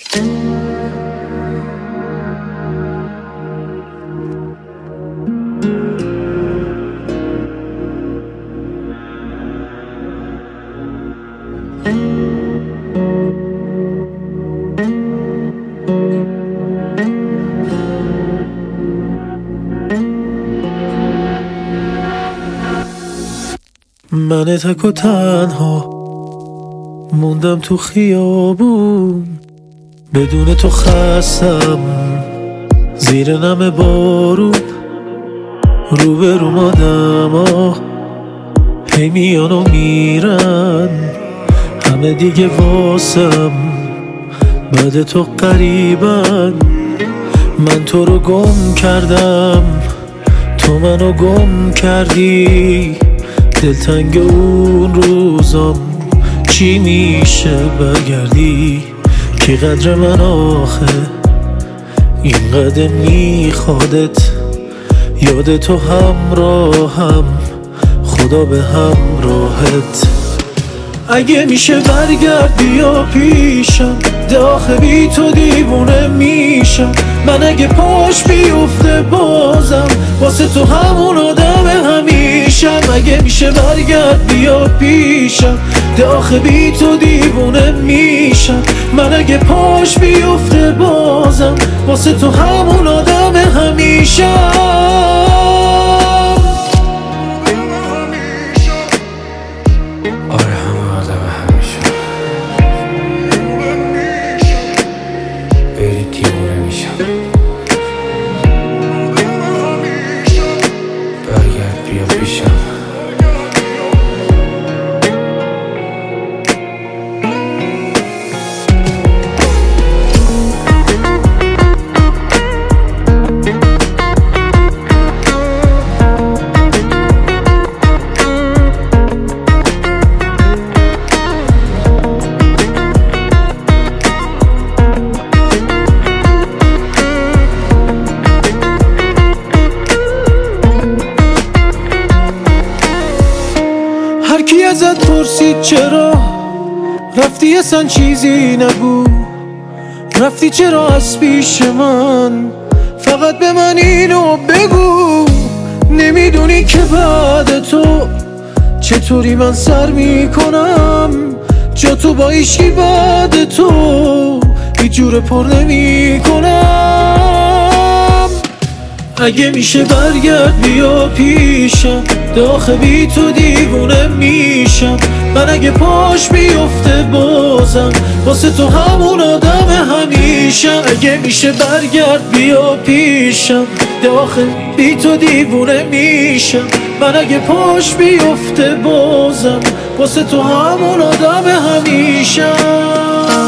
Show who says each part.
Speaker 1: من تک و تنها موندم تو خیابون، بدون تو خستم زیر نم بارون. روبروم آدما هی میان و میرن، همه دیگه واسم بعد تو قریبن. من تو رو گم کردم، تو منو گم کردی. دلتنگ اون روزم چی میشه برگردی؟ کی قدر من آخه اینقدر میخوادت؟ یاد تو همراهم، خدا به همراهت. اگه میشه برگرد بیا پیشم، داخل بی تو دیوونه میشم. من اگه پاش بیفته بازم واسه تو همون آدم همیشم. اگه میشه برگرد بیا پیشم، داخل بی تو دیوونه میشم. من اگه پاش بیفته بازم واسه تو همون آدم همیشم. هر کی ازت پرسید چرا رفتی اصلا چیزی نگو، رفتی چرا از پیش من؟ فقط به من اینو بگو. نمیدونی که بعد تو چطوری من سر میکنم؟ جا تو با ایشی بعد تو هیچ جور پر نمیکنم. اگه میشه برگرد بیا پیشم، داخل بی تو دیوونه میشم. من اگه پاش بیفته بازم واسه تو همون آدم همیشم. اگه میشه برگرد بیا پیشم، داخل بی تو دیوونه میشم. من اگه پاش بیفته بازم واسه تو همون آدم همیشم.